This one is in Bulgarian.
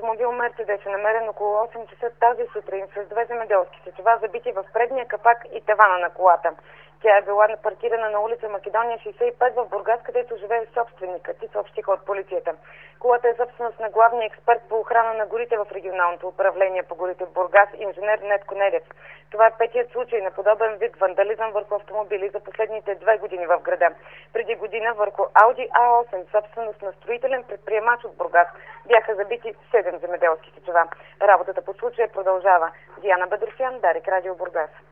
автомобил Мерцедес е намерен около 8 часа тази сутрин с две земеделски сечива, забити в предния капак и тавана на колата. Тя е била паркирана на улица Македония 65 в Бургас, където живее собственикът, и съобщиха от полицията. Колата е собственост на главния експерт по охрана на горите в регионалното управление по горите в Бургас, инженер Нетко Недев. Това е петият случай на подобен вид вандализъм върху автомобили за последните 2 години в града. Преди година върху Ауди А8, собственост на строителен предприемач от Бургас, бяха забити 7 земеделски сечива. Работата по случая продължава. Диана Бедросян, Дарик Радио Бургас.